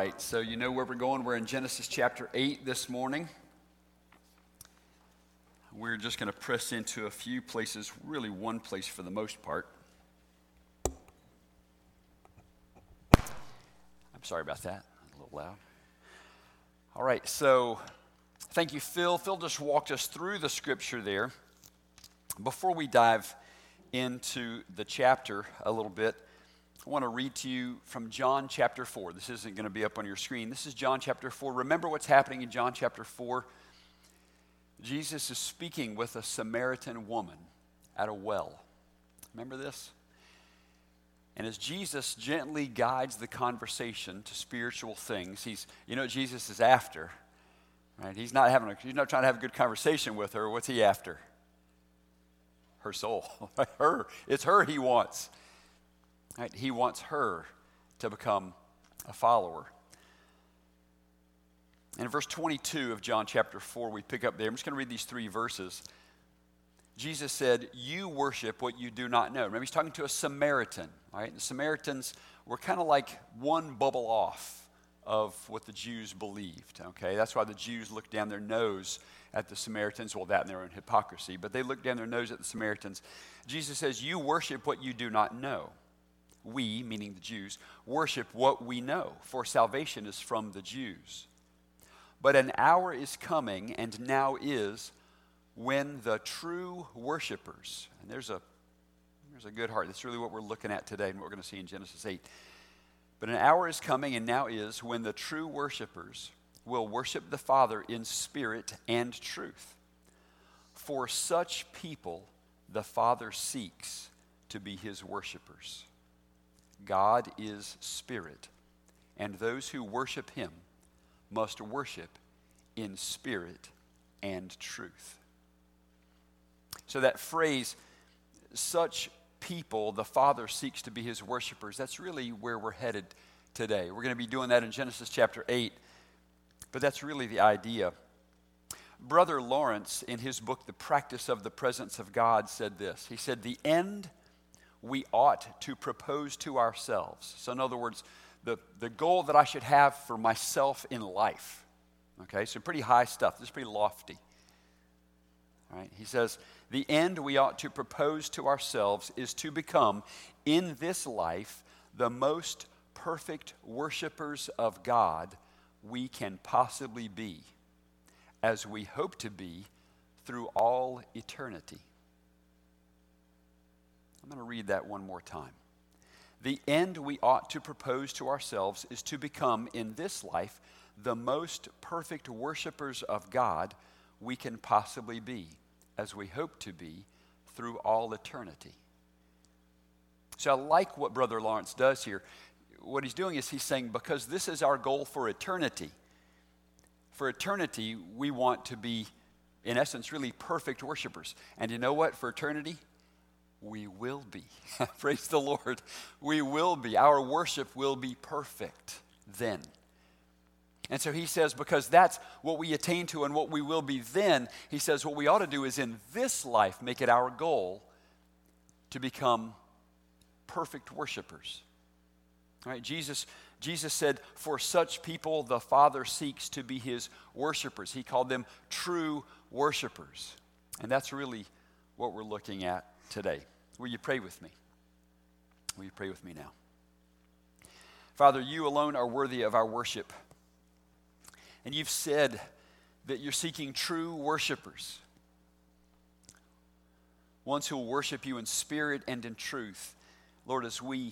right, so you know where we're going. We're in Genesis chapter 8 this morning. We're just going to press into a few places, really one place for the most part. I'm sorry about that, a little loud. All right, so thank you, Phil. Phil just walked us through the scripture there. Before we dive into the chapter a little bit, I want to read to you from John chapter 4. This isn't going to be up on your screen. This is John chapter 4. Remember what's happening in John chapter 4? Jesus is speaking with a Samaritan woman at a well. Remember this? And as Jesus gently guides the conversation to spiritual things, you know what Jesus is after, right? He's not trying to have a good conversation with her. What's he after? Her soul. It's her he wants. Right? He wants her to become a follower. In verse 22 of John chapter 4, we pick up there. I'm just going to read these 3 verses. Jesus said, "You worship what you do not know." Remember, he's talking to a Samaritan. Right? The Samaritans were kind of like one bubble off of what the Jews believed. Okay, that's why the Jews looked down their nose at the Samaritans. Well, that and their own hypocrisy, but they looked down their nose at the Samaritans. Jesus says, "You worship what you do not know." We, meaning the Jews, worship what we know, for salvation is from the Jews. But an hour is coming, and now is, when the true worshipers, and there's a good heart. That's really what we're looking at today and what we're going to see in Genesis 8. But an hour is coming, and now is, when the true worshipers will worship the Father in spirit and truth. For such people, the Father seeks to be his worshipers. God is spirit, and those who worship him must worship in spirit and truth. So that phrase, such people, the Father seeks to be his worshipers, that's really where we're headed today. We're going to be doing that in Genesis chapter 8, but that's really the idea. Brother Lawrence, in his book, The Practice of the Presence of God, said this. He said, "The end we ought to propose to ourselves." So in other words, the goal that I should have for myself in life. Okay, so pretty high stuff. This is pretty lofty. All right, he says, "The end we ought to propose to ourselves is to become, in this life, the most perfect worshipers of God we can possibly be, as we hope to be through all eternity." I'm going to read that one more time. The end we ought to propose to ourselves is to become, in this life, the most perfect worshipers of God we can possibly be, as we hope to be through all eternity. So I like what Brother Lawrence does here. What he's doing is he's saying, because this is our goal for eternity, we want to be, in essence, really perfect worshipers. And you know what? For eternity, we will be. Praise the Lord. We will be. Our worship will be perfect then. And so he says, because that's what we attain to and what we will be then, he says what we ought to do is in this life make it our goal to become perfect worshipers. All right, Jesus said, for such people the Father seeks to be his worshipers. He called them true worshipers. And that's really what we're looking at today. Will you pray with me? Will you pray with me now? Father, you alone are worthy of our worship. And you've said that you're seeking true worshipers, ones who will worship you in spirit and in truth. Lord, as we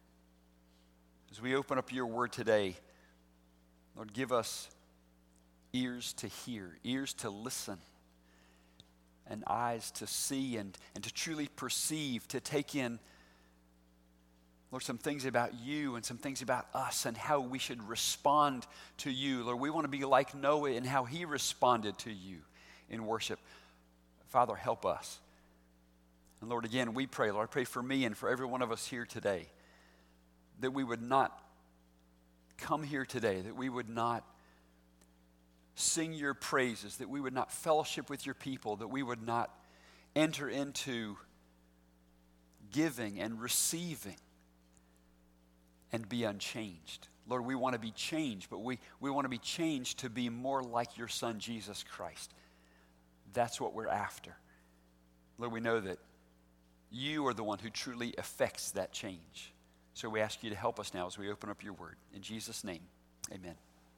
open up your word today, Lord, give us ears to hear, ears to listen, and eyes to see and to truly perceive, to take in, Lord, some things about you and some things about us and how we should respond to you. Lord, we want to be like Noah in how he responded to you in worship. Father, help us. And Lord, again, we pray, Lord, I pray for me and for every one of us here today, that we would not come here today, that we would not sing your praises, that we would not fellowship with your people, that we would not enter into giving and receiving and be unchanged. Lord, we want to be changed, but we want to be changed to be more like your Son, Jesus Christ. That's what we're after. Lord, we know that you are the one who truly affects that change. So we ask you to help us now as we open up your word. In Jesus' name, amen.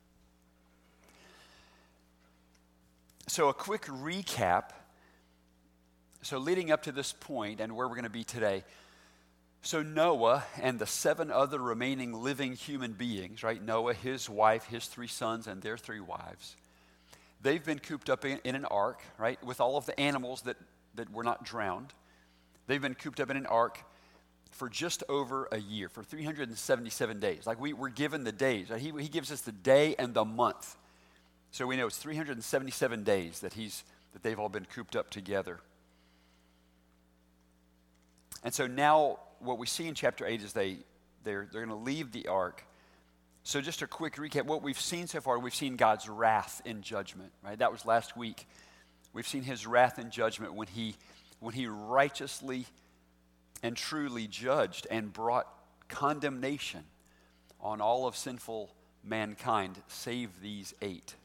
So a quick recap. So leading up to this point and where we're going to be today. So Noah and the 7 other remaining living human beings, right? Noah, his wife, his 3 sons, and their 3 wives. They've been cooped up in an ark, right? With all of the animals that were not drowned. They've been cooped up in an ark for just over a year, for 377 days. Like we're given the days. Right? He gives us the day and the month. So we know it's 377 days that they've all been cooped up together. And so now what we see in chapter 8 is they're going to leave the ark. So just a quick recap. What we've seen so far, we've seen God's wrath in judgment, right? That was last week. We've seen his wrath in judgment when he righteously and truly judged and brought condemnation on all of sinful mankind, save these 8.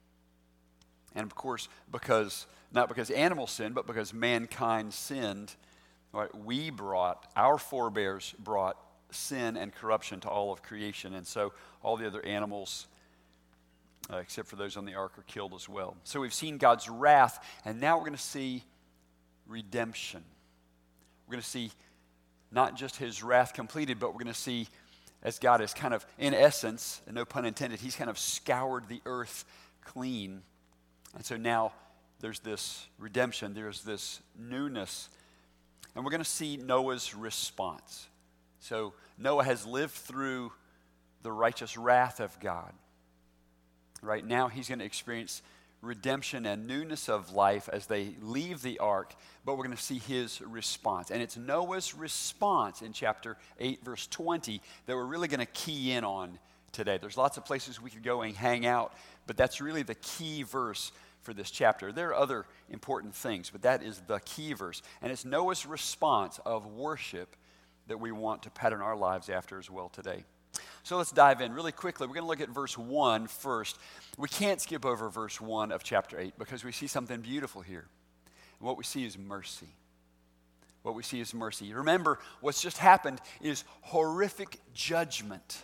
And of course, not because animals sinned, but because mankind sinned, right, our forebears brought sin and corruption to all of creation. And so all the other animals, except for those on the ark, are killed as well. So we've seen God's wrath, and now we're going to see redemption. We're going to see not just his wrath completed, but we're going to see as God is kind of, in essence, and no pun intended, he's kind of scoured the earth clean. And so now there's this redemption, there's this newness. And we're going to see Noah's response. So Noah has lived through the righteous wrath of God. Right now he's going to experience redemption and newness of life as they leave the ark, but we're going to see his response. And it's Noah's response in chapter 8, verse 20, that we're really going to key in on today. There's lots of places we could go and hang out, but that's really the key verse for this chapter. There are other important things, but that is the key verse. And it's Noah's response of worship that we want to pattern our lives after as well today. So let's dive in really quickly. We're going to look at verse 1 first. We can't skip over verse 1 of chapter 8 because we see something beautiful here. And what we see is mercy. What we see is mercy. Remember, what's just happened is horrific judgment.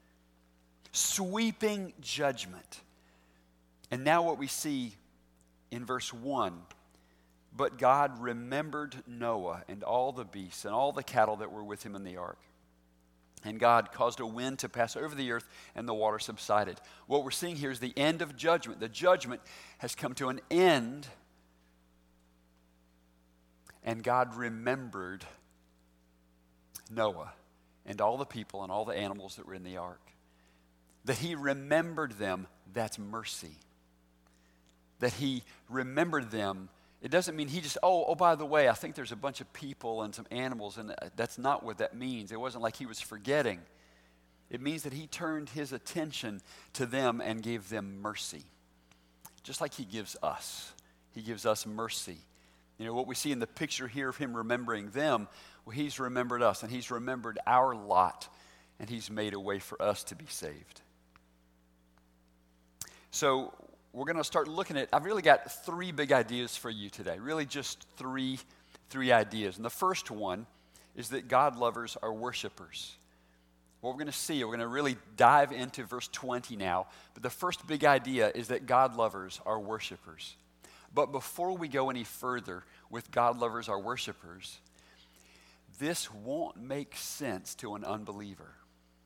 Sweeping judgment. And now what we see in verse 1, but God remembered Noah and all the beasts and all the cattle that were with him in the ark. And God caused a wind to pass over the earth, and the water subsided. What we're seeing here is the end of judgment. The judgment has come to an end, and God remembered Noah and all the people and all the animals that were in the ark. That he remembered them, that's mercy. That he remembered them, it doesn't mean he just, by the way, I think there's a bunch of people and some animals, and that's not what that means. It wasn't like he was forgetting. It means that he turned his attention to them and gave them mercy. Just like he gives us. He gives us mercy. You know, what we see in the picture here of him remembering them, well, he's remembered us, and he's remembered our lot, and he's made a way for us to be saved. So we're going to start looking at, I've really got 3 big ideas for you today. Really just three ideas. And the first one is that God lovers are worshipers. What we're going to see, we're going to really dive into verse 20 now. But the first big idea is that God lovers are worshipers. But before we go any further with God lovers are worshipers, this won't make sense to an unbeliever.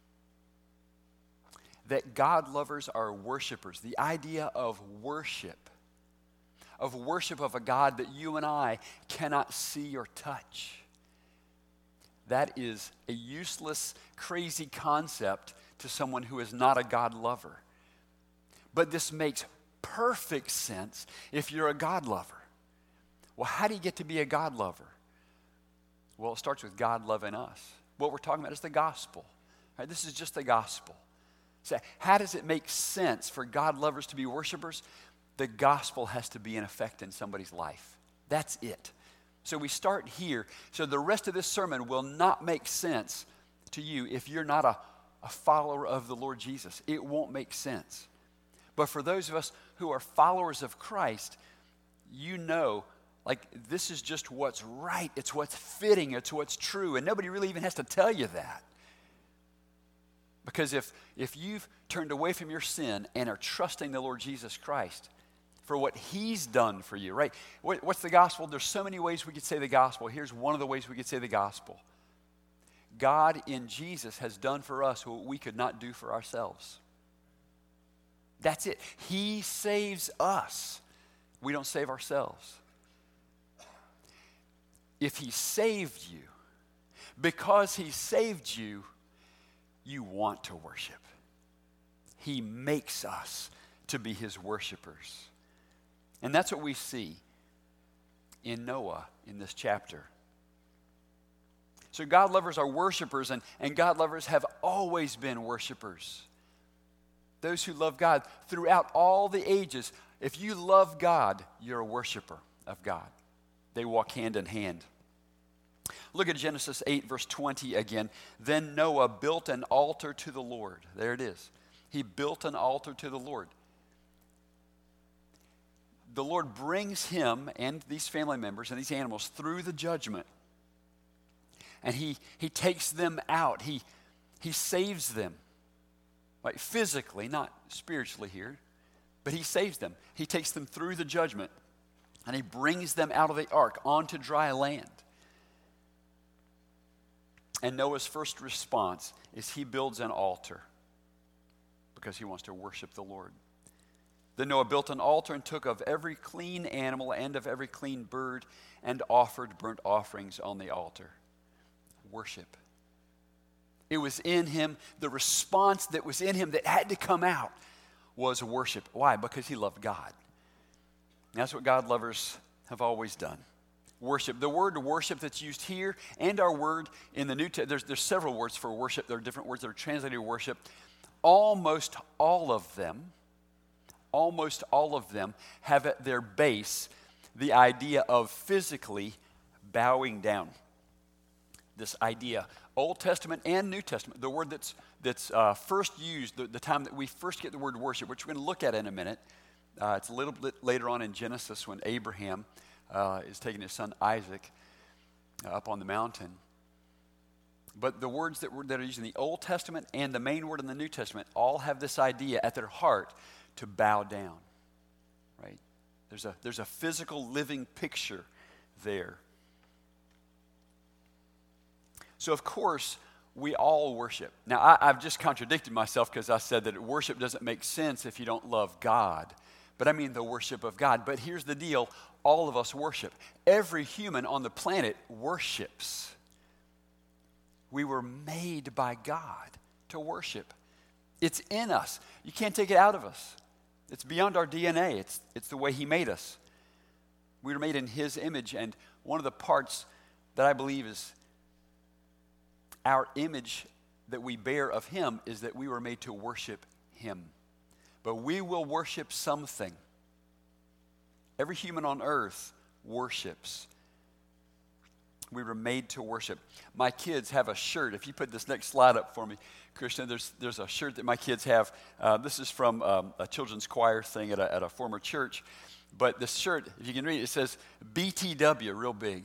That God lovers are worshipers. The idea of worship of a God that you and I cannot see or touch. That is a useless, crazy concept to someone who is not a God lover. But this makes perfect sense if you're a God lover. Well, how do you get to be a God lover? Well, it starts with God loving us. What we're talking about is the gospel. Right? This is just the gospel. So how does it make sense for God lovers to be worshipers? The gospel has to be in effect in somebody's life. That's it. So we start here. So the rest of this sermon will not make sense to you if you're not a a follower of the Lord Jesus. It won't make sense. But for those of us who are followers of Christ, you know, like, this is just what's right. It's what's fitting. It's what's true. And nobody really even has to tell you that. Because if you've turned away from your sin and are trusting the Lord Jesus Christ for what he's done for you, right? What's the gospel? There's so many ways we could say the gospel. Here's one of the ways we could say the gospel. God in Jesus has done for us what we could not do for ourselves. That's it. He saves us. We don't save ourselves. If he saved you, because he saved you, you want to worship. He makes us to be his worshipers. And that's what we see in Noah in this chapter. So God lovers are worshipers, and God lovers have always been worshipers. Those who love God throughout all the ages, if you love God, you're a worshiper of God. They walk hand in hand. Look at Genesis 8, verse 20 again. Then Noah built an altar to the Lord. There it is. He built an altar to the Lord. The Lord brings him and these family members and these animals through the judgment. And he takes them out. He saves them. Like physically, not spiritually here, but he saves them. He takes them through the judgment, and he brings them out of the ark onto dry land. And Noah's first response is he builds an altar because he wants to worship the Lord. Then Noah built an altar and took of every clean animal and of every clean bird and offered burnt offerings on the altar. Worship. It was in him, the response that was in him that had to come out was worship. Why? Because he loved God. And that's what God lovers have always done. Worship. The word worship that's used here and our word in the New Testament, there's several words for worship. There are different words that are translated worship. Almost all of them have at their base the idea of physically bowing down. This idea, Old Testament and New Testament, the word that's first used, the time that we first get the word worship, which we're going to look at in a minute. It's a little bit later on in Genesis when Abraham is taking his son Isaac up on the mountain. But the words that are used in the Old Testament and the main word in the New Testament all have this idea at their heart to bow down, right? There's a physical living picture there. So, of course, we all worship. Now, I've just contradicted myself because I said that worship doesn't make sense if you don't love God. But I mean the worship of God. But here's the deal. All of us worship. Every human on the planet worships. We were made by God to worship. It's in us. You can't take it out of us. It's beyond our DNA. It's the way he made us. We were made in his image. And one of the parts that I believe is our image that we bear of him is that we were made to worship him. But we will worship something. Every human on earth worships. We were made to worship. My kids have a shirt. If you put this next slide up for me, Christian, there's a shirt that my kids have. This is from a children's choir thing at a former church. But this shirt, if you can read it, it says BTW real big.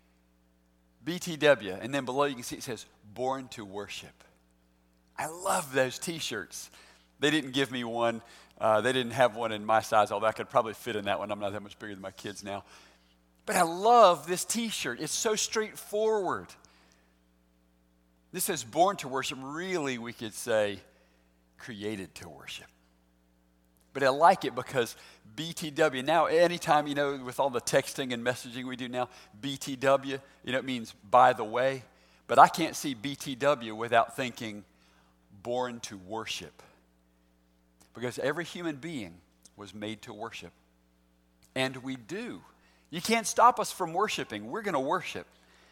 BTW. And then below you can see it says Born to Worship. I love those T-shirts. They didn't give me one. They didn't have one in my size, although I could probably fit in that one. I'm not that much bigger than my kids now. But I love this T-shirt. It's so straightforward. This says born to worship. Really, we could say created to worship. But I like it because BTW. Now, anytime, with all the texting and messaging we do now, BTW, it means by the way. But I can't see BTW without thinking born to worship. Because every human being was made to worship. And we do. You can't stop us from worshiping. We're going to worship.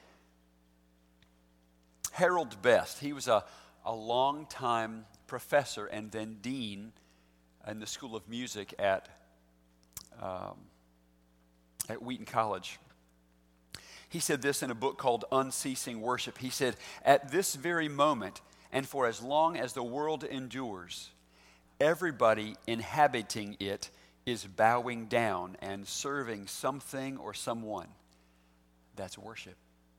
Harold Best, he was a long-time professor and then dean in the School of Music at Wheaton College. He said this in a book called Unceasing Worship. He said, at this very moment, and for as long as the world endures, everybody inhabiting it is bowing down and serving something or someone. That's worship.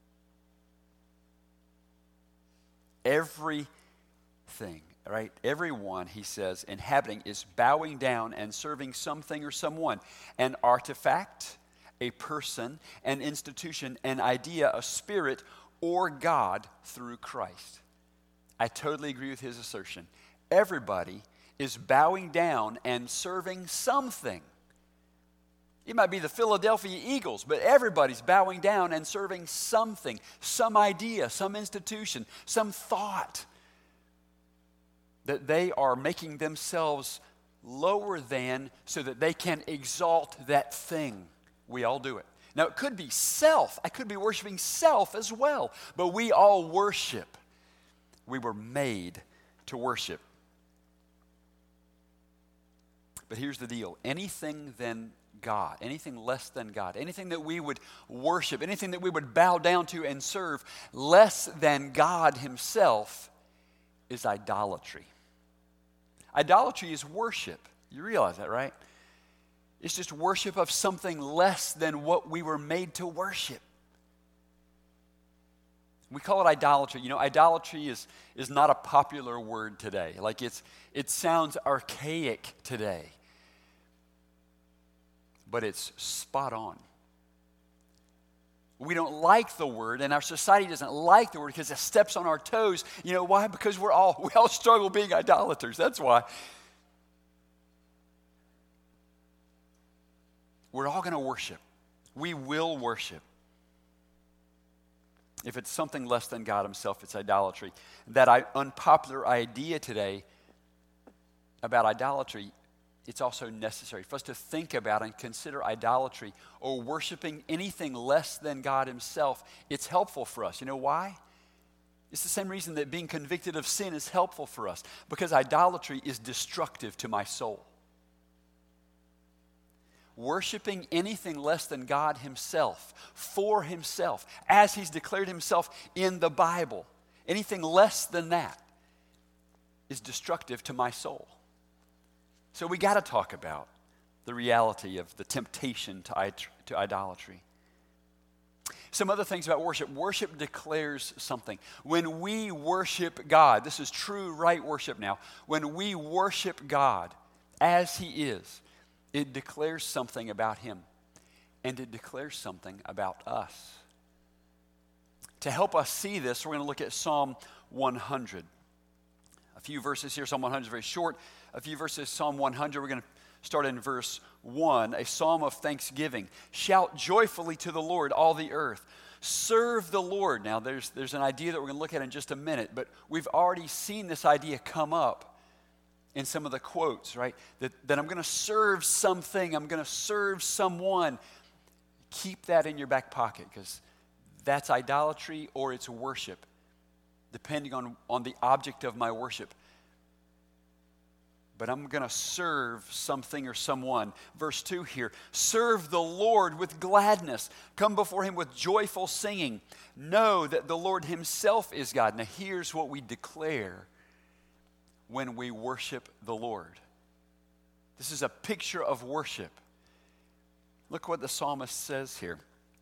Everything, right? Everyone, he says, inhabiting is bowing down and serving something or someone. An artifact, a person, an institution, an idea, a spirit, or God through Christ. I totally agree with his assertion. Everybody is bowing down and serving something. It might be the Philadelphia Eagles, but everybody's bowing down and serving something, some idea, some institution, some thought, that they are making themselves lower than so that they can exalt that thing. We all do it. Now, it could be self. I could be worshiping self as well, but we all worship. We were made to worship. But here's the deal. Anything than God, anything less than God, anything that we would worship, anything that we would bow down to and serve less than God himself is idolatry. Idolatry is worship. You realize that, right? It's just worship of something less than what we were made to worship. We call it idolatry. You know, idolatry is not a popular word today. Like it sounds archaic today. But it's spot on. We don't like the word, and our society doesn't like the word because it steps on our toes. You know why? Because we all struggle being idolaters. That's why. We're all going to worship. We will worship. If it's something less than God himself, it's idolatry. That unpopular idea today about idolatry, it's also necessary for us to think about and consider idolatry or worshiping anything less than God himself. It's helpful for us. You know why? It's the same reason that being convicted of sin is helpful for us, because idolatry is destructive to my soul. Worshiping anything less than God himself, for himself, as he's declared himself in the Bible, anything less than that is destructive to my soul. So we got to talk about the reality of the temptation to idolatry. Some other things about worship. Worship declares something. When we worship God, this is true right worship now. When we worship God as he is, it declares something about him, and it declares something about us. To help us see this, we're going to look at Psalm 100. A few verses here. Psalm 100 is very short. A few verses, Psalm 100. We're going to start in verse 1, a psalm of thanksgiving. Shout joyfully to the Lord, all the earth. Serve the Lord. Now, there's an idea that we're going to look at in just a minute, but we've already seen this idea come up in some of the quotes, right? That I'm going to serve something, I'm going to serve someone. Keep that in your back pocket, because that's idolatry or it's worship, depending on the object of my worship. But I'm going to serve something or someone. Verse 2 here, serve the Lord with gladness. Come before him with joyful singing. Know that the Lord himself is God. Now here's what we declare when we worship the Lord. This is a picture of worship. Look what the psalmist says here.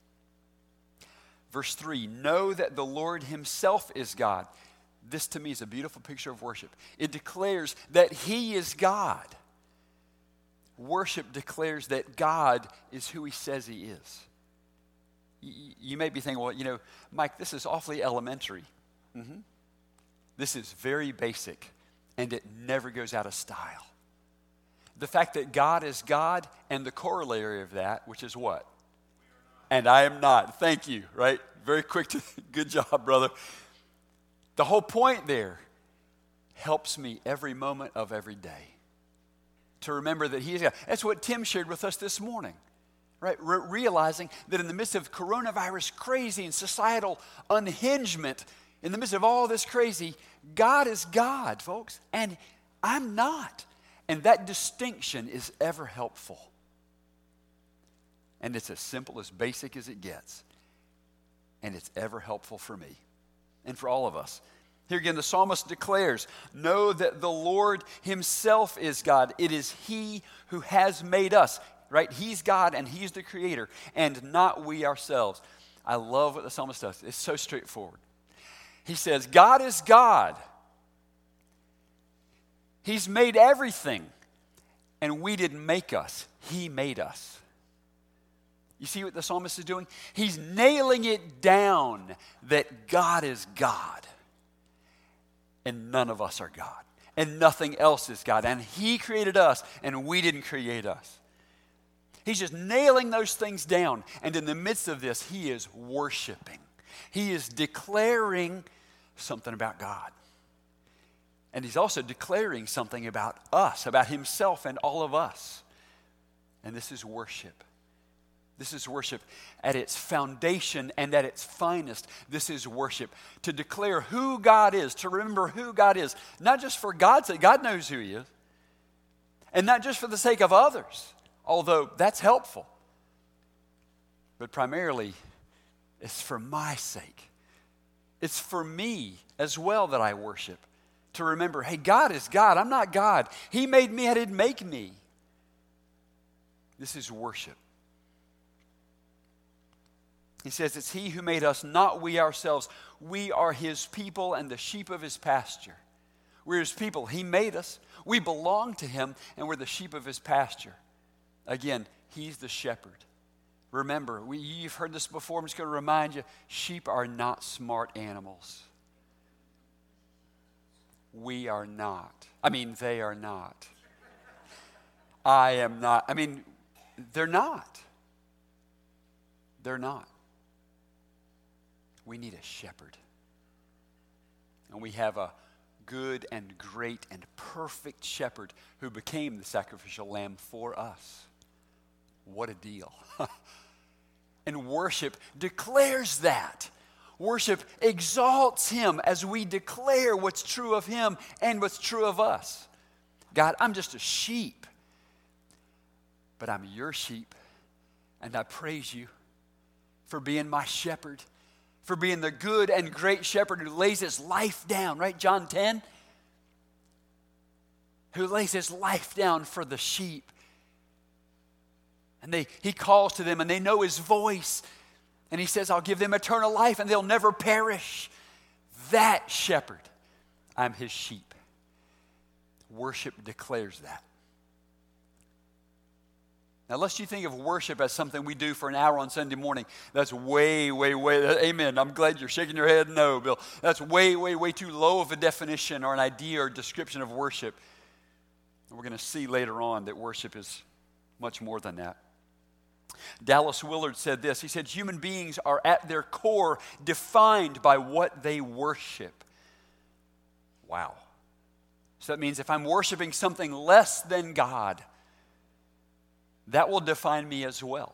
Verse 3, know that the Lord himself is God. This to me is a beautiful picture of worship. It declares that he is God. Worship declares that God is who he says he is. You may be thinking, well, you know, Mike, this is awfully elementary. Mm-hmm. This is very basic, and it never goes out of style. The fact that God is God, and the corollary of that, which is what? And I am not. Thank you, right? Very quick to, good job, brother. The whole point there helps me every moment of every day to remember that he is God. That's what Tim shared with us this morning, right? Realizing that in the midst of coronavirus crazy and societal unhingement, in the midst of all this crazy, God is God, folks, and I'm not. And that distinction is ever helpful. And it's as simple, as basic as it gets. And it's ever helpful for me and for all of us. Here again, the psalmist declares, know that the Lord himself is God. It is he who has made us, right? He's God and he's the creator, and not we ourselves. I love what the psalmist does. It's so straightforward. He says, God is God. He's made everything, and we didn't make us. He made us. You see what the psalmist is doing? He's nailing it down that God is God. And none of us are God. And nothing else is God. And he created us, and we didn't create us. He's just nailing those things down. And in the midst of this, he is worshiping. He is declaring something about God. And he's also declaring something about us, about himself and all of us. And this is worship. This is worship at its foundation and at its finest. This is worship. To declare who God is, to remember who God is, not just for God's sake, God knows who he is, and not just for the sake of others, although that's helpful, but primarily it's for my sake. It's for me as well that I worship. To remember, hey, God is God. I'm not God. He made me. I didn't make me. This is worship. He says it's he who made us, not we ourselves. We are his people and the sheep of his pasture. We're his people. He made us. We belong to him, and we're the sheep of his pasture. Again, he's the shepherd. Remember, you've heard this before. I'm just going to remind you, sheep are not smart animals. We are not. They are not. I am not. They're not. They're not. We need a shepherd. And we have a good and great and perfect shepherd who became the sacrificial lamb for us. What a deal. And worship declares that. Worship exalts him as we declare what's true of him and what's true of us. God, I'm just a sheep, but I'm your sheep, and I praise you for being my shepherd, for being the good and great shepherd who lays his life down, right? John 10, who lays his life down for the sheep. And he calls to them, and they know his voice. And he says, I'll give them eternal life, and they'll never perish. That shepherd, I'm his sheep. Worship declares that. Now, lest you think of worship as something we do for an hour on Sunday morning, that's way, amen. I'm glad you're shaking your head. No, Bill. That's way too low of a definition or an idea or description of worship. And we're going to see later on that worship is much more than that. Dallas Willard said this. He said, human beings are at their core defined by what they worship. Wow. So that means if I'm worshiping something less than God, that will define me as well.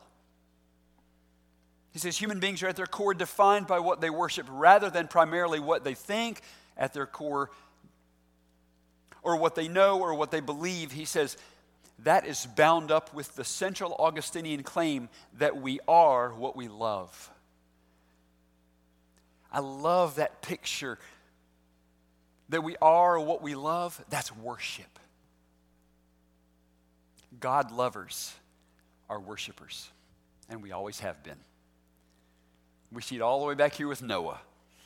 He says human beings are at their core defined by what they worship rather than primarily what they think at their core or what they know or what they believe. He says that is bound up with the central Augustinian claim that we are what we love. I love that picture that we are what we love. That's worship. God lovers are worshipers, and we always have been. We see it all the way back here with Noah.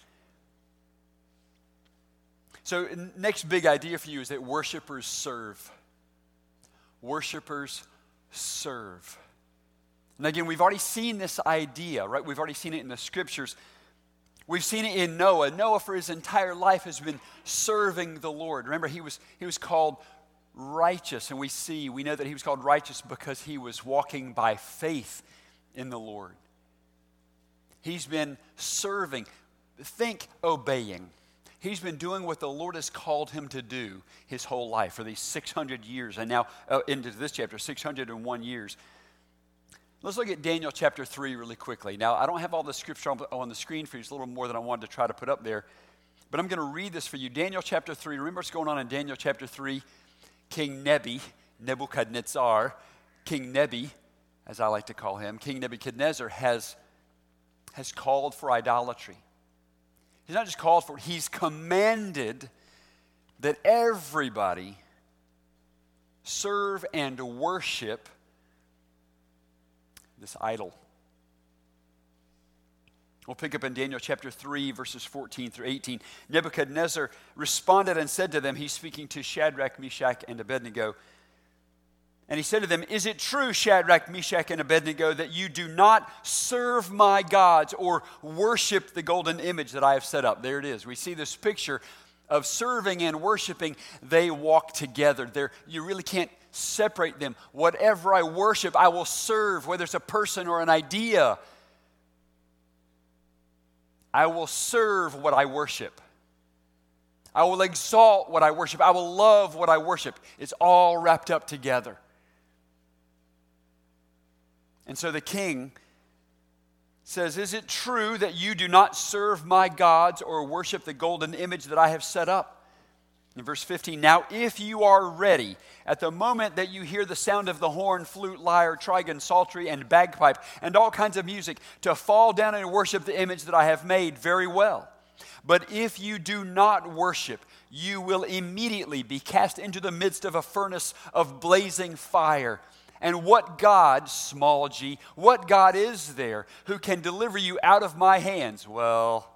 So next big idea for you is that worshipers serve. Worshipers serve. And again, we've already seen this idea, right? We've already seen it in the scriptures. We've seen it in Noah. Noah, for his entire life, has been serving the Lord. Remember, he was called righteous, and we know that he was called righteous because he was walking by faith in the Lord. He's been serving. Think obeying. He's been doing what the Lord has called him to do his whole life for these 600 years, and now into this chapter, 601 years. Let's look at Daniel chapter 3 really quickly. Now, I don't have all the scripture on the screen for you. It's a little more than I wanted to try to put up there, but I'm going to read this for you. Daniel chapter 3. Remember what's going on in Daniel chapter 3? King Nebuchadnezzar, King Nebi, as I like to call him, King Nebuchadnezzar has called for idolatry. He's not just called for, he's commanded that everybody serve and worship this idol. We'll pick up in Daniel chapter 3, verses 14 through 18. Nebuchadnezzar responded and said to them, he's speaking to Shadrach, Meshach, and Abednego, and he said to them, "Is it true, Shadrach, Meshach, and Abednego, that you do not serve my gods or worship the golden image that I have set up?" There it is. We see this picture of serving and worshiping. They walk together. You really can't separate them. Whatever I worship, I will serve, whether it's a person or an idea. I will serve what I worship. I will exalt what I worship. I will love what I worship. It's all wrapped up together. And so the king says, "Is it true that you do not serve my gods or worship the golden image that I have set up?" In verse 15, "Now if you are ready, at the moment that you hear the sound of the horn, flute, lyre, trigon, psaltery, and bagpipe, and all kinds of music, to fall down and worship the image that I have made, very well. But if you do not worship, you will immediately be cast into the midst of a furnace of blazing fire. And what God, small g, what God is there who can deliver you out of my hands?" Well,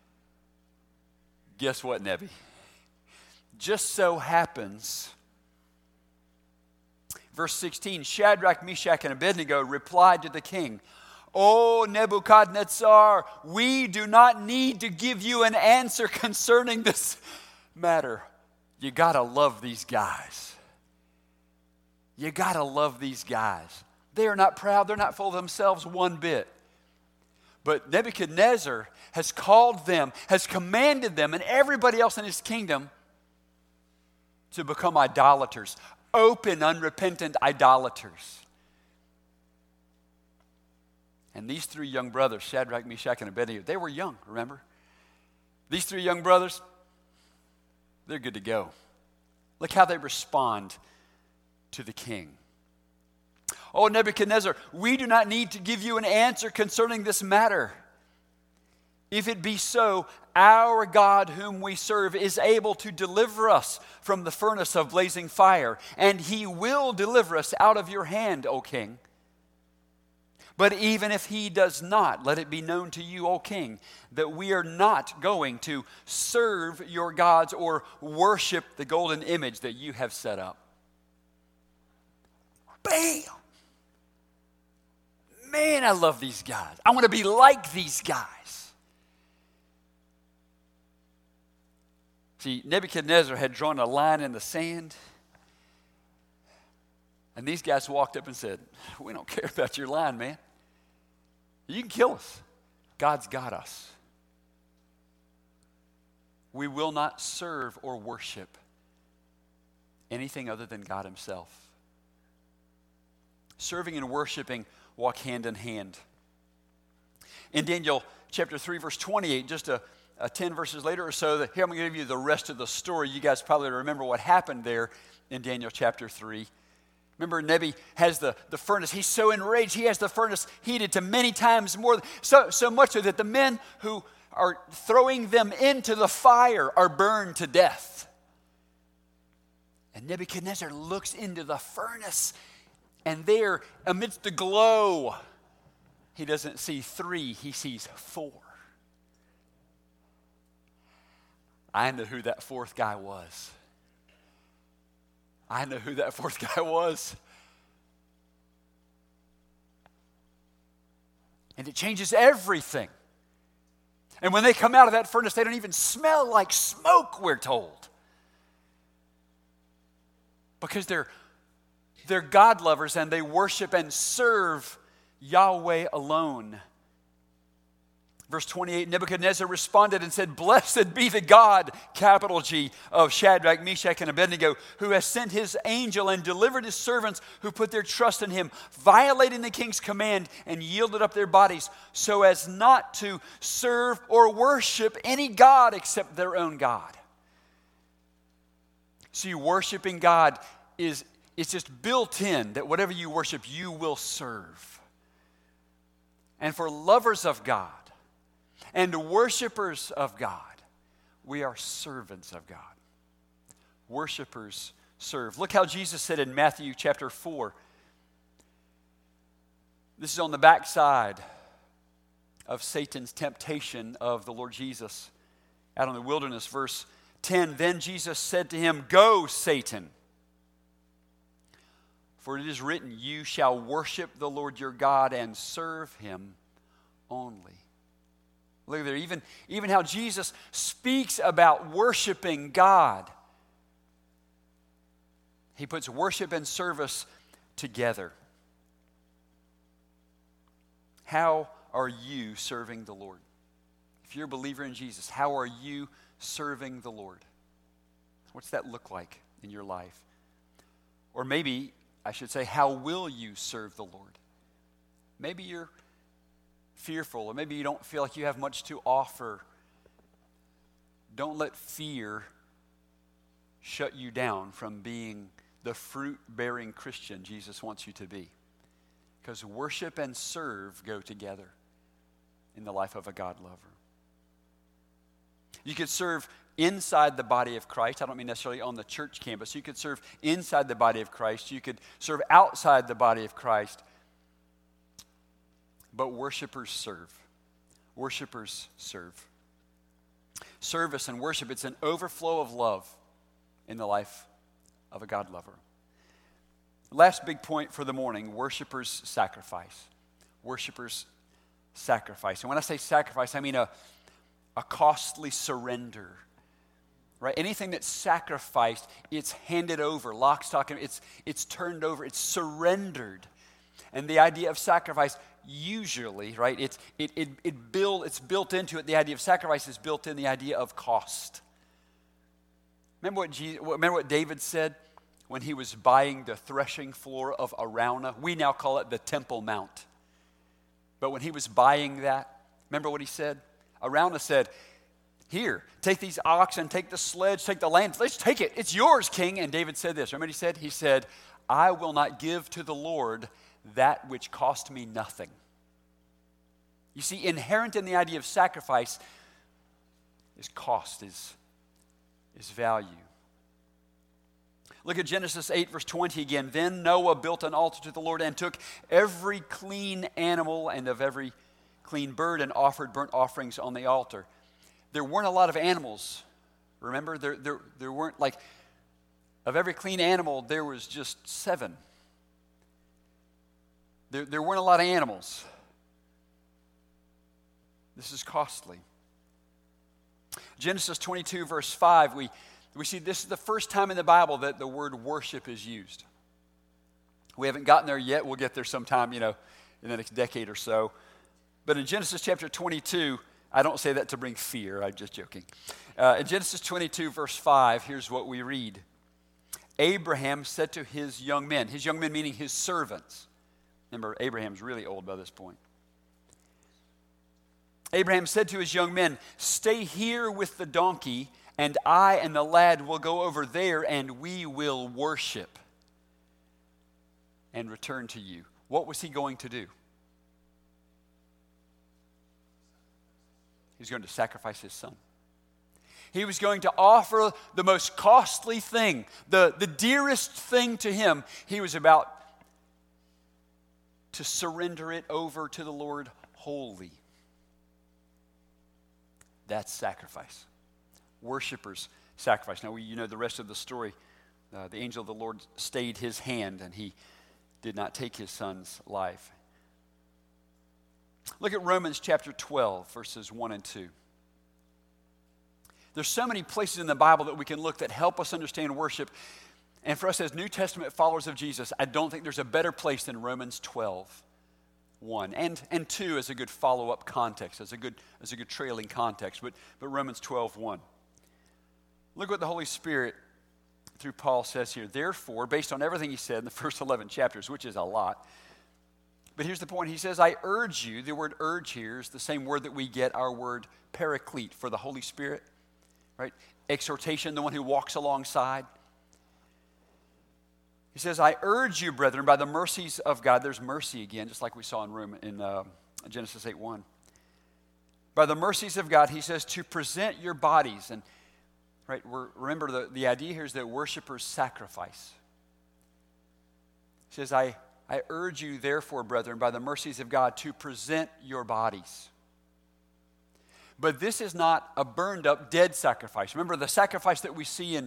guess what, Nebi? Just so happens, verse 16, Shadrach, Meshach, and Abednego replied to the king, "O Nebuchadnezzar, we do not need to give you an answer concerning this matter." You gotta love these guys. You gotta love these guys. They are not proud. They're not full of themselves one bit. But Nebuchadnezzar has called them, has commanded them, and everybody else in his kingdom to become idolaters, open, unrepentant idolaters. And these three young brothers, Shadrach, Meshach, and Abednego, they were young, remember? These three young brothers, they're good to go. Look how they respond to the king. "Oh, Nebuchadnezzar, we do not need to give you an answer concerning this matter. If it be so, our God whom we serve is able to deliver us from the furnace of blazing fire, and he will deliver us out of your hand, O king. But even if he does not, let it be known to you, O king, that we are not going to serve your gods or worship the golden image that you have set up." Bam! Man, I love these guys. I want to be like these guys. See, Nebuchadnezzar had drawn a line in the sand, and these guys walked up and said, "We don't care about your line, man. You can kill us. God's got us. We will not serve or worship anything other than God himself." Serving and worshiping walk hand in hand. In Daniel chapter 3, verse 28, just 10 verses later or so, here I'm going to give you the rest of the story. You guys probably remember what happened there in Daniel chapter 3. Remember, Nebi has the furnace. He's so enraged. He has the furnace heated to many times more, so much so that the men who are throwing them into the fire are burned to death. And Nebuchadnezzar looks into the furnace, and there, amidst the glow, he doesn't see 3, he sees 4. I know who that 4th guy was. I know who that 4th guy was. And it changes everything. And when they come out of that furnace, they don't even smell like smoke, we're told. Because they're God lovers and they worship and serve Yahweh alone. Verse 28, Nebuchadnezzar responded and said, "Blessed be the God," capital G, "of Shadrach, Meshach, and Abednego, who has sent his angel and delivered his servants who put their trust in him, violating the king's command and yielded up their bodies so as not to serve or worship any god except their own God." See, worshiping God it's just built in that whatever you worship, you will serve. And for lovers of God, and worshipers of God. We are servants of God. Worshipers serve. Look how Jesus said in Matthew chapter 4. This is on the backside of Satan's temptation of the Lord Jesus out in the wilderness. Verse 10, then Jesus said to him, go, Satan, for it is written, you shall worship the Lord your God and serve him only. Look there, even how Jesus speaks about worshiping God. He puts worship and service together. How are you serving the Lord? If you're a believer in Jesus, how are you serving the Lord? What's that look like in your life? Or maybe, I should say, how will you serve the Lord? Maybe you're fearful, or maybe you don't feel like you have much to offer. Don't let fear shut you down from being the fruit-bearing Christian Jesus wants you to be. Because worship and serve go together in the life of a God lover. You could serve inside the body of Christ. I don't mean necessarily on the church campus. You could serve inside the body of Christ. You could serve outside the body of Christ. But worshipers serve. Worshipers serve. Service and worship, it's an overflow of love in the life of a God lover. Last big point for the morning, worshipers sacrifice. Worshipers sacrifice. And when I say sacrifice, I mean a costly surrender. Right? Anything that's sacrificed, it's handed over, lock, stock, and it's turned over, it's surrendered. And the idea of sacrifice usually, right, it's built into it. The idea of sacrifice is built in the idea of cost. Remember what David said when he was buying the threshing floor of Araunah? We now call it the Temple Mount. But when he was buying that, remember what he said? Araunah said, here, take these oxen, take the sledge, take the land. Let's take it. It's yours, king. And David said this. Remember what he said? He said, I will not give to the Lord that which cost me nothing. You see, inherent in the idea of sacrifice is cost, is value. Look at Genesis 8, verse 20 again. Then Noah built an altar to the Lord and took every clean animal and of every clean bird and offered burnt offerings on the altar. There weren't a lot of animals. Remember, there weren't like, of every clean animal, there was just 7. There weren't a lot of animals. This is costly. Genesis 22, verse 5, we see this is the first time in the Bible that the word worship is used. We haven't gotten there yet. We'll get there sometime, in the next decade or so. But in Genesis chapter 22, I don't say that to bring fear. I'm just joking. In Genesis 22, verse 5, here's what we read. Abraham said to his young men meaning his servants. Remember, Abraham's really old by this point. Abraham said to his young men, stay here with the donkey, and I and the lad will go over there, and we will worship and return to you. What was he going to do? He was going to sacrifice his son. He was going to offer the most costly thing, the dearest thing to him. He was about to surrender it over to the Lord wholly. That's sacrifice. Worshipers sacrifice. Now, you know the rest of the story. The angel of the Lord stayed his hand, and he did not take his son's life. Look at Romans chapter 12, verses 1 and 2. There's so many places in the Bible that we can look that help us understand worship. And for us as New Testament followers of Jesus, I don't think there's a better place than Romans 12, 1. And 2 as a good follow-up context, as a good trailing context. But Romans 12, 1. Look what the Holy Spirit, through Paul, says here. Therefore, based on everything he said in the first 11 chapters, which is a lot, but here's the point. He says, I urge you. The word urge here is the same word that we get our word paraclete for the Holy Spirit, right? Exhortation, the one who walks alongside. He says, I urge you, brethren, by the mercies of God. There's mercy again, just like we saw in Genesis 8:1. by the mercies of God, he says, to present your bodies. And right, remember the idea here is that worshipers sacrifice. He says, I urge you, therefore, brethren, by the mercies of God, to present your bodies. But this is not a burned up, dead sacrifice. Remember, the sacrifice that we see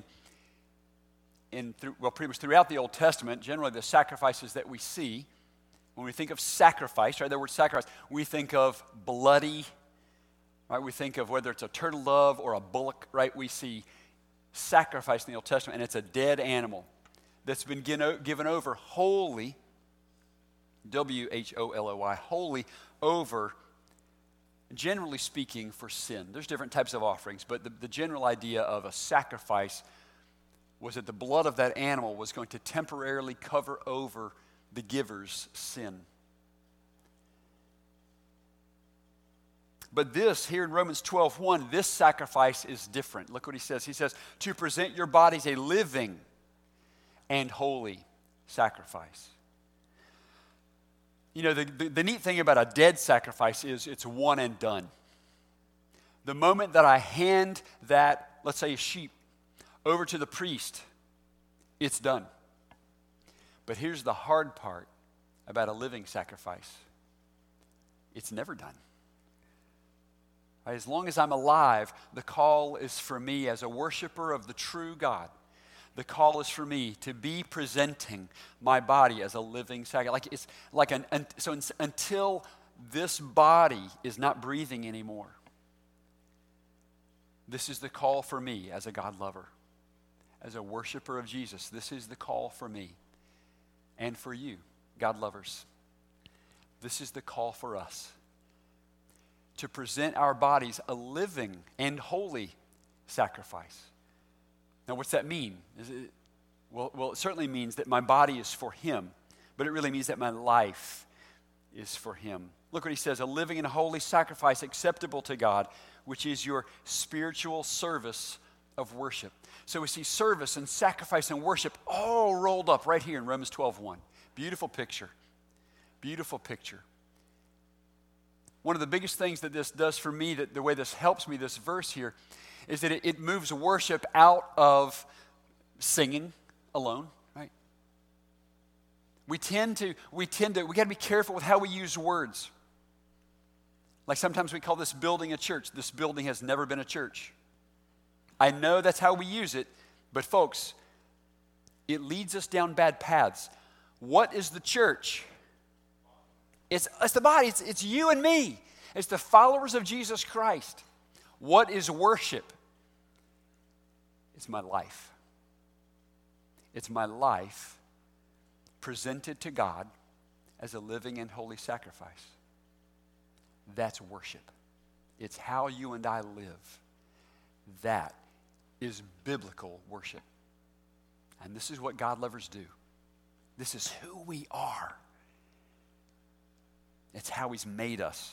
pretty much throughout the Old Testament, generally the sacrifices that we see, when we think of sacrifice, right, the word sacrifice, we think of bloody, right? We think of whether it's a turtle dove or a bullock, right? We see sacrifice in the Old Testament, and it's a dead animal that's been given over wholly, W-H-O-L-O-Y, wholly over, generally speaking, for sin. There's different types of offerings, but the general idea of a sacrifice was that the blood of that animal was going to temporarily cover over the giver's sin. But this, here in Romans 12:1, this sacrifice is different. Look what he says. He says, to present your bodies a living and holy sacrifice. You know, the neat thing about a dead sacrifice is it's one and done. The moment that I hand that, let's say a sheep, over to the priest, it's done. But here's the hard part about a living sacrifice. It's never done. As long as I'm alive, the call is for me as a worshiper of the true God. The call is for me to be presenting my body as a living sacrifice. Until this body is not breathing anymore, this is the call for me as a God lover, as a worshiper of Jesus. This is the call for me and for you, God lovers. This is the call for us to present our bodies a living and holy sacrifice. Now, what's that mean? Well, it certainly means that my body is for Him, but it really means that my life is for Him. Look what he says, a living and holy sacrifice acceptable to God, which is your spiritual service of worship. So we see service and sacrifice and worship all rolled up right here in Romans 12:1. Beautiful picture. Beautiful picture. One of the biggest things that this does for me, that the way this helps me, this verse here, is that it moves worship out of singing alone, right? We got to be careful with how we use words. Like sometimes we call this building a church. This building has never been a church. I know that's how we use it, but folks, it leads us down bad paths. What is the church? It's the body. It's you and me. It's the followers of Jesus Christ. What is worship? It's my life. It's my life presented to God as a living and holy sacrifice. That's worship. It's how you and I live. That is biblical worship. And this is what God lovers do. This is who we are. It's how He's made us.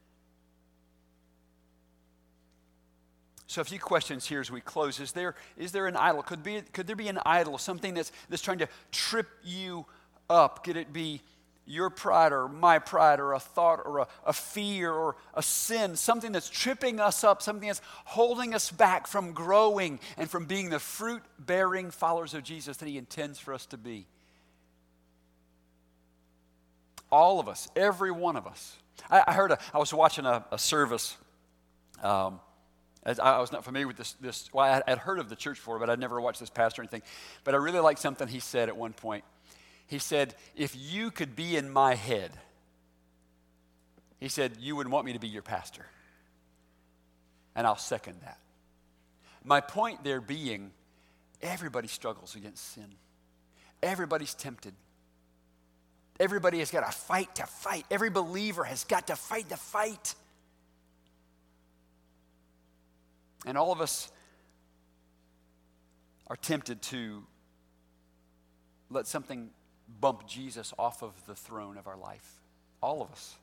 So a few questions here as we close. Is there an idol? Could there be an idol, something that's trying to trip you up? Could it be your pride or my pride or a thought or a fear or a sin, something that's tripping us up, something that's holding us back from growing and from being the fruit-bearing followers of Jesus that He intends for us to be? All of us, every one of us. I was watching a service. I was not familiar with this. Well, I'd heard of the church before, but I'd never watched this pastor or anything. But I really liked something he said at one point. He said, if you could be in my head, he said, you would want me to be your pastor. And I'll second that. My point there being, everybody struggles against sin. Everybody's tempted. Everybody has got to fight. Every believer has got to fight the fight. And all of us are tempted to let something bump Jesus off of the throne of our life. All of us.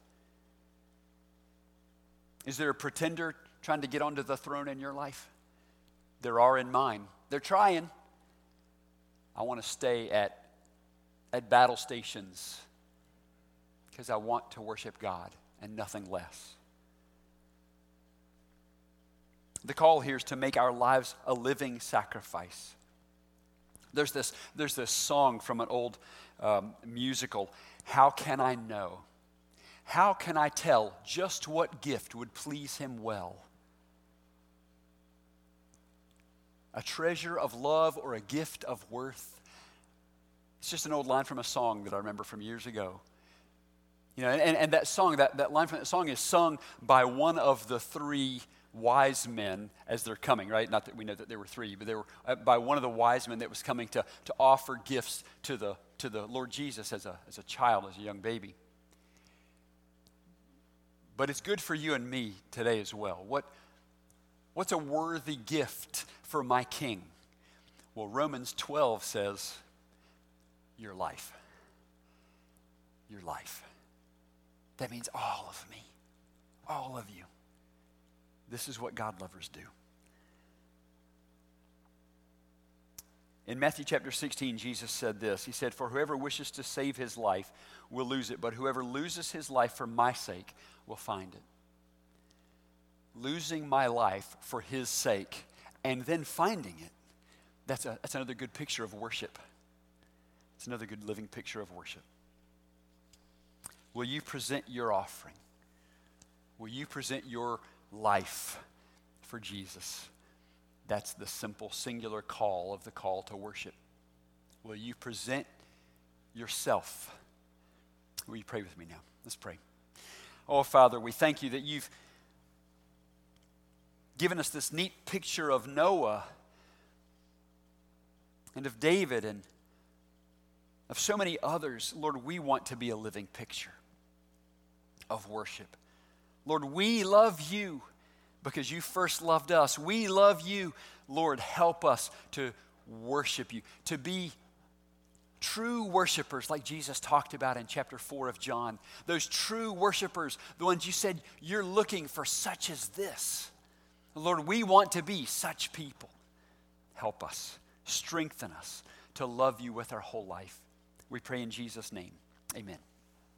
Is there a pretender trying to get onto the throne in your life? There are in mine. They're trying. I want to stay at battle stations because I want to worship God and nothing less. The call here is to make our lives a living sacrifice. There's this song from an old musical, How Can I Know? How can I tell just what gift would please him well? A treasure of love or a gift of worth? It's just an old line from a song that I remember from years ago. You know, and that song, that line from that song is sung by one of the three wise men as they're coming, right? Not that we know that there were three, but they were by one of the wise men that was coming to offer gifts to the Lord Jesus as a child, as a young baby. But it's good for you and me today as well. What's a worthy gift for my King? Well, Romans 12 says, your life. Your life. That means all of me, all of you. This is what God lovers do. In Matthew chapter 16, Jesus said this. He said, for whoever wishes to save his life will lose it, but whoever loses his life for my sake will find it. Losing my life for his sake and then finding it, that's another good picture of worship. It's another good living picture of worship. Will you present your offering? Will you present your life for Jesus? That's the simple, singular call of the call to worship. Will you present yourself? Will you pray with me now? Let's pray. Oh, Father, we thank you that you've given us this neat picture of Noah and of David and of so many others. Lord, we want to be a living picture of worship. Lord, we love you because you first loved us. We love you. Lord, help us to worship you, to be true worshipers like Jesus talked about in chapter 4 of John. Those true worshipers, the ones you said you're looking for such as this. Lord, we want to be such people. Help us, strengthen us to love you with our whole life. We pray in Jesus' name. Amen.